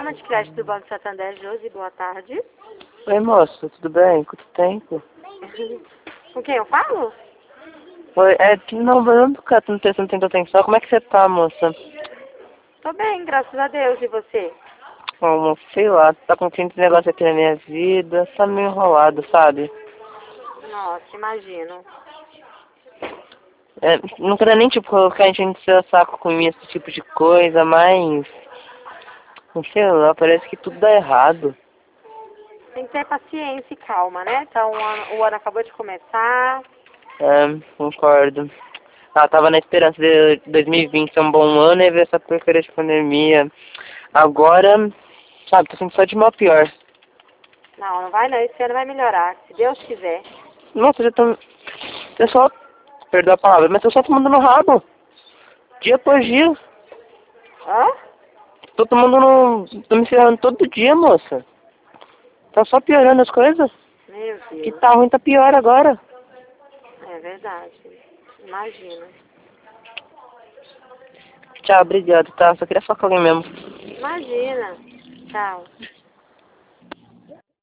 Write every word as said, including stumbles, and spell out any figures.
Programa de crédito do Banco Santander, Josi, boa tarde. Oi, moça, tudo bem? Quanto tempo? Com quem eu falo? Oi, é que não, não, cara, tu não tem, não tem atenção. Como é que você tá, moça? Tô bem, graças a Deus, e você? Oh, moça, sei lá, tá com tanto negócio aqui na minha vida, tá meio enrolado, sabe? Nossa, imagino. É, não quero nem, tipo, colocar a gente no seu saco com esse tipo de coisa, mas... Não sei lá, parece que tudo dá errado. Tem que ter paciência e calma, né? Então, o ano, o ano acabou de começar. É, concordo. Ah, tava na esperança de dois mil e vinte ser um bom ano e ver essa porcaria de pandemia. Agora, sabe, tô sentindo só de mal a pior. Não, não vai não, esse ano vai melhorar, se Deus quiser. Nossa, já tô... Eu só... Perdoa a palavra, mas eu só tô mandando rabo. Dia após dia. Hã? Tô tomando no... Tô me ferrando todo dia, moça. Tá só piorando as coisas. Meu Que Deus, tá ruim, tá pior agora. é verdade. Imagino. Tchau, obrigado, tá? Só queria falar com alguém mesmo. Imagina. Tchau.